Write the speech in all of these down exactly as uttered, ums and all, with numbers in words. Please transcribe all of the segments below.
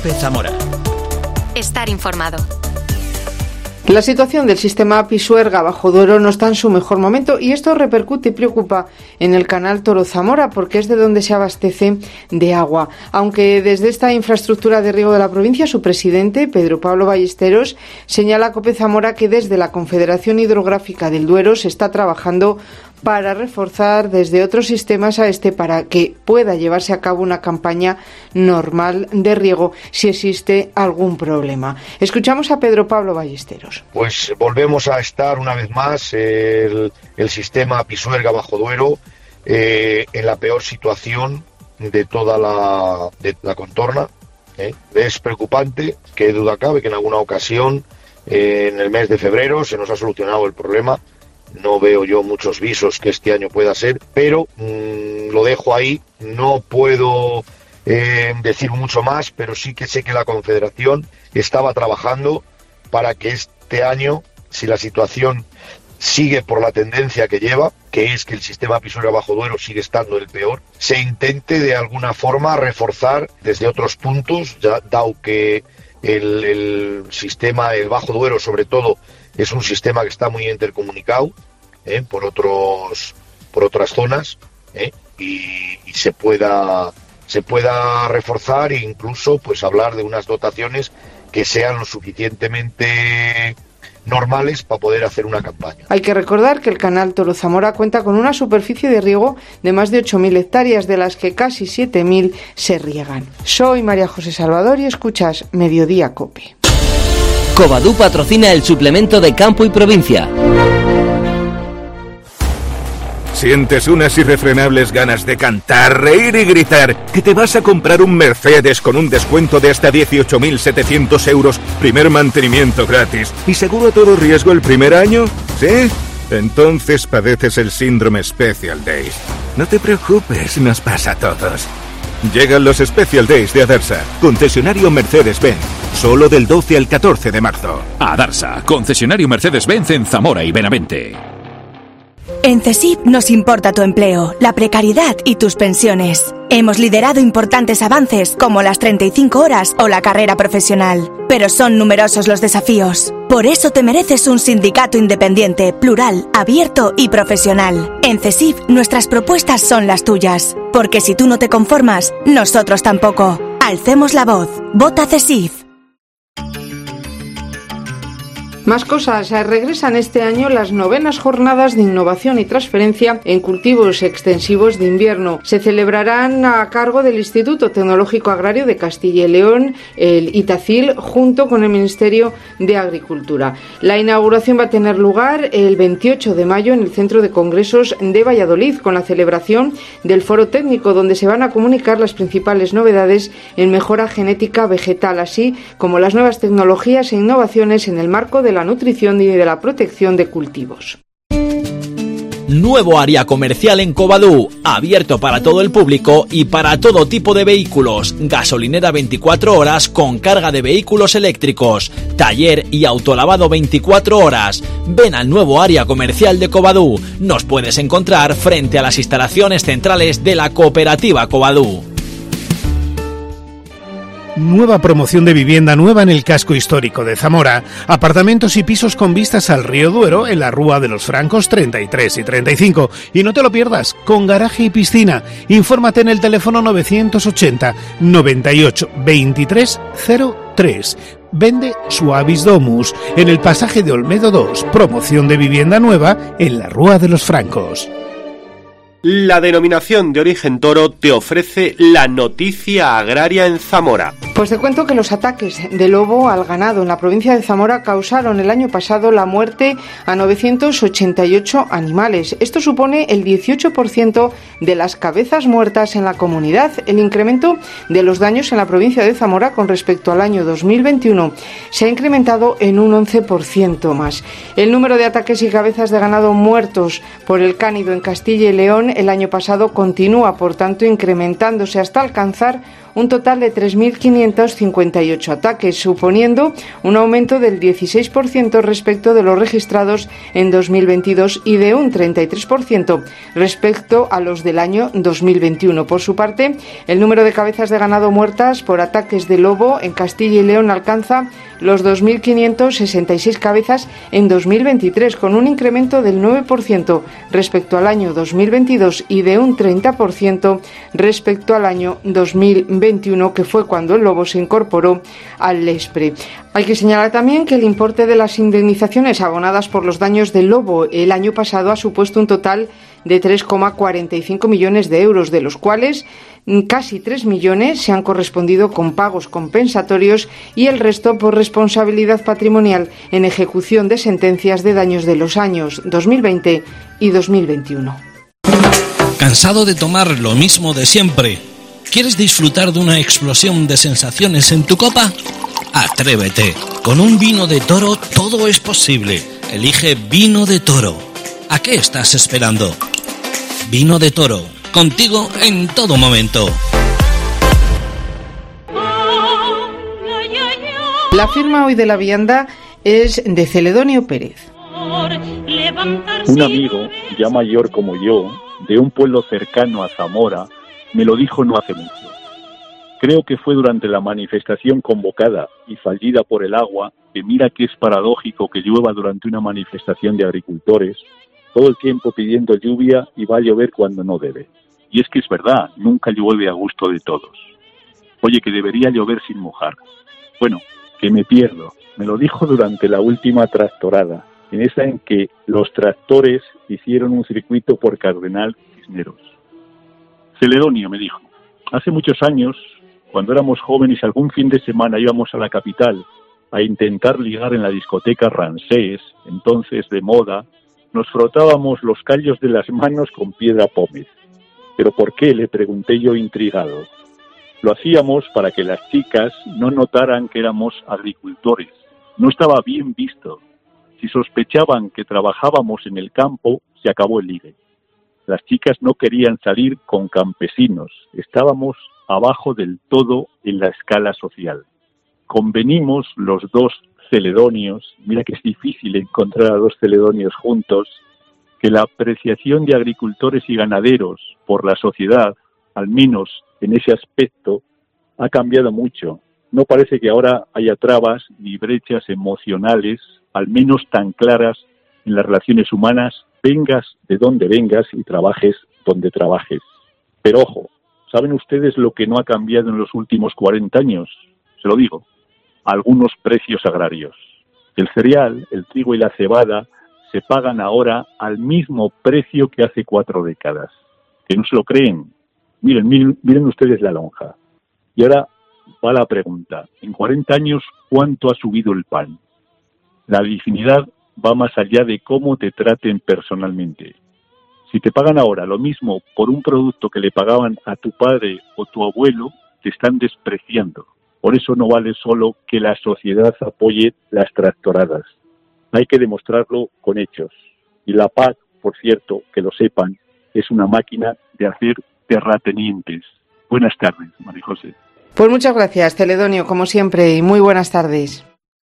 COPE Zamora. Estar informado. La situación del sistema Pisuerga Bajo Duero no está en su mejor momento y esto repercute y preocupa en el canal Toro Zamora porque es de donde se abastece de agua. Aunque desde esta infraestructura de riego de la provincia, su presidente, Pedro Pablo Ballesteros, señala a COPE Zamora que desde la Confederación Hidrográfica del Duero se está trabajando para reforzar desde otros sistemas a este para que pueda llevarse a cabo una campaña normal de riego si existe algún problema. Escuchamos a Pedro Pablo Ballesteros. Pues volvemos a estar una vez más el, el sistema Pisuerga Bajo Duero eh, en la peor situación de toda la, de la contorna. ¿eh? Es preocupante, que duda cabe que en alguna ocasión eh, en el mes de febrero se nos ha solucionado el problema. No veo yo muchos visos que este año pueda ser, pero mmm, lo dejo ahí. No puedo eh, decir mucho más, pero sí que sé que la Confederación estaba trabajando para que este año, si la situación sigue por la tendencia que lleva, que es que el sistema Pisuerga Bajo Duero sigue estando el peor, se intente de alguna forma reforzar desde otros puntos, ya dado que el, el sistema, el Bajo Duero sobre todo, es un sistema que está muy intercomunicado ¿eh? por otros por otras zonas ¿eh? y, y se pueda se pueda reforzar e incluso pues hablar de unas dotaciones que sean lo suficientemente normales para poder hacer una campaña. Hay que recordar que el canal Toro Zamora cuenta con una superficie de riego de más de ocho mil hectáreas, de las que casi siete mil se riegan. Soy María José Salvador y escuchas Mediodía COPE. Covadú patrocina el suplemento de Campo y Provincia. ¿Sientes unas irrefrenables ganas de cantar, reír y gritar que te vas a comprar un Mercedes con un descuento de hasta dieciocho mil setecientos euros, primer mantenimiento gratis y seguro a todo riesgo el primer año? ¿Sí? Entonces padeces el síndrome Special Days. No te preocupes, nos pasa a todos. Llegan los Special Days de Adarsa, concesionario Mercedes-Benz, solo del doce al catorce de marzo. Adarsa, concesionario Mercedes-Benz en Zamora y Benavente. En CESIF nos importa tu empleo, la precariedad y tus pensiones. Hemos liderado importantes avances como las treinta y cinco horas o la carrera profesional, pero son numerosos los desafíos. Por eso te mereces un sindicato independiente, plural, abierto y profesional. En CESIF nuestras propuestas son las tuyas, porque si tú no te conformas, nosotros tampoco. Alcemos la voz. Vota CESIF. Más cosas. Regresan este año las novenas jornadas de innovación y transferencia en cultivos extensivos de invierno. Se celebrarán a cargo del Instituto Tecnológico Agrario de Castilla y León, el ITACIL, junto con el Ministerio de Agricultura. La inauguración va a tener lugar el veintiocho de mayo en el Centro de Congresos de Valladolid, con la celebración del foro técnico, donde se van a comunicar las principales novedades en mejora genética vegetal, así como las nuevas tecnologías e innovaciones en el marco de la nutrición y de la protección de cultivos. Nuevo área comercial en Covadú, abierto para todo el público y para todo tipo de vehículos. Gasolinera veinticuatro horas con carga de vehículos eléctricos. Taller y autolavado veinticuatro horas. Ven al nuevo área comercial de Covadú. Nos puedes encontrar frente a las instalaciones centrales de la cooperativa Covadú. Nueva promoción de vivienda nueva en el casco histórico de Zamora. Apartamentos y pisos con vistas al río Duero en la Rúa de los Francos treinta y tres y treinta y cinco. Y no te lo pierdas, con garaje y piscina. Infórmate en el teléfono novecientos ochenta noventa y ocho veintitrés cero tres. Vende Suavis Domus en el pasaje de Olmedo dos. Promoción de vivienda nueva en la Rúa de los Francos. La denominación de origen toro te ofrece la noticia agraria en Zamora. Pues te cuento que los ataques de lobo al ganado en la provincia de Zamora causaron el año pasado la muerte a novecientos ochenta y ocho animales. Esto supone el dieciocho por ciento de las cabezas muertas en la comunidad. El incremento de los daños en la provincia de Zamora con respecto al año dos mil veintiuno se ha incrementado en un once por ciento más. El número de ataques y cabezas de ganado muertos por el cánido en Castilla y León el año pasado continúa, por tanto, incrementándose hasta alcanzar un total de tres mil quinientos quinientos cincuenta y ocho ataques, suponiendo un aumento del dieciséis por ciento respecto de los registrados en dos mil veintidós y de un treinta y tres por ciento respecto a los del año dos mil veintiuno. Por su parte, el número de cabezas de ganado muertas por ataques de lobo en Castilla y León alcanza los dos mil quinientos sesenta y seis cabezas en dos mil veintitrés, con un incremento del nueve por ciento respecto al año dos mil veintidós y de un treinta por ciento respecto al año dos mil veintiuno, que fue cuando el lobo se incorporó al Lespre. Hay que señalar también que el importe de las indemnizaciones abonadas por los daños del lobo el año pasado ha supuesto un total de tres coma cuarenta y cinco millones de euros, de los cuales casi tres millones se han correspondido con pagos compensatorios y el resto por responsabilidad patrimonial en ejecución de sentencias de daños de los años dos mil veinte y dos mil veintiuno. ¿Cansado de tomar lo mismo de siempre? ¿Quieres disfrutar de una explosión de sensaciones en tu copa? Atrévete. Con un vino de Toro todo es posible. Elige Vino de Toro. ¿A qué estás esperando? Vino de Toro, contigo en todo momento. La firma hoy de la vianda es de Celedonio Pérez. Un amigo, ya mayor como yo, de un pueblo cercano a Zamora, me lo dijo no hace mucho. Creo que fue durante la manifestación convocada y fallida por el agua, que mira que es paradójico que llueva durante una manifestación de agricultores, todo el tiempo pidiendo lluvia y va a llover cuando no debe. Y es que es verdad, nunca llueve a gusto de todos. Oye, que debería llover sin mojar. Bueno, que me pierdo. Me lo dijo durante la última tractorada, en esa en que los tractores hicieron un circuito por Cardenal Cisneros. Celedonio me dijo, hace muchos años, cuando éramos jóvenes, algún fin de semana íbamos a la capital a intentar ligar en la discoteca Ramsés, entonces de moda. Nos frotábamos los callos de las manos con piedra pómez. ¿Pero por qué?, le pregunté yo intrigado. Lo hacíamos para que las chicas no notaran que éramos agricultores. No estaba bien visto. Si sospechaban que trabajábamos en el campo, se acabó el ligue. Las chicas no querían salir con campesinos. Estábamos abajo del todo en la escala social. Convenimos los dos celedonios, mira que es difícil encontrar a dos celedonios juntos, que la apreciación de agricultores y ganaderos por la sociedad, al menos en ese aspecto, ha cambiado mucho. No parece que ahora haya trabas ni brechas emocionales, al menos tan claras en las relaciones humanas, vengas de donde vengas y trabajes donde trabajes. Pero ojo, ¿saben ustedes lo que no ha cambiado en los últimos cuarenta años? Se lo digo. Algunos precios agrarios. El cereal, el trigo y la cebada se pagan ahora al mismo precio que hace cuatro décadas. ¿Que no se lo creen? Miren, miren, miren ustedes la lonja. Y ahora va la pregunta. En cuarenta años, ¿cuánto ha subido el pan? La dignidad va más allá de cómo te traten personalmente. Si te pagan ahora lo mismo por un producto que le pagaban a tu padre o tu abuelo, te están despreciando. Por eso no vale solo que la sociedad apoye las tractoradas. Hay que demostrarlo con hechos. Y la P A C, por cierto, que lo sepan, es una máquina de hacer terratenientes. Buenas tardes, María José. Pues muchas gracias, Celedonio, como siempre, y muy buenas tardes.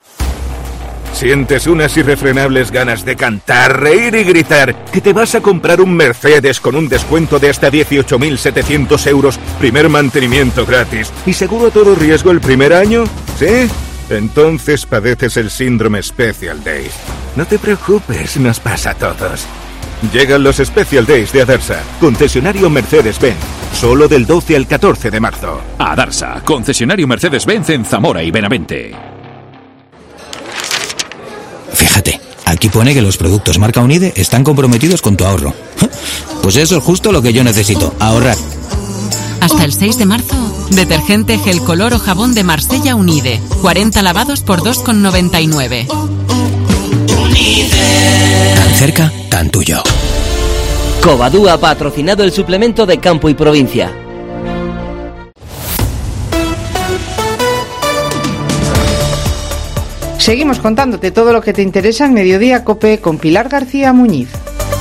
¿Sientes unas irrefrenables ganas de cantar, reír y gritar que te vas a comprar un Mercedes con un descuento de hasta dieciocho mil setecientos euros, primer mantenimiento gratis y seguro a todo riesgo el primer año? ¿Sí? Entonces padeces el síndrome Special Days. No te preocupes, nos pasa a todos. Llegan los Special Days de Adarsa, concesionario Mercedes-Benz, solo del doce al catorce de marzo. Adarsa, concesionario Mercedes-Benz en Zamora y Benavente. Fíjate, aquí pone que los productos marca Unide están comprometidos con tu ahorro. Pues eso es justo lo que yo necesito, ahorrar. Hasta el seis de marzo, detergente gel color o jabón de Marsella Unide. cuarenta lavados por dos con noventa y nueve. Tan cerca, tan tuyo. Covadú ha patrocinado el suplemento de Campo y Provincia. Seguimos contándote todo lo que te interesa en Mediodía COPE con Pilar García Muñiz.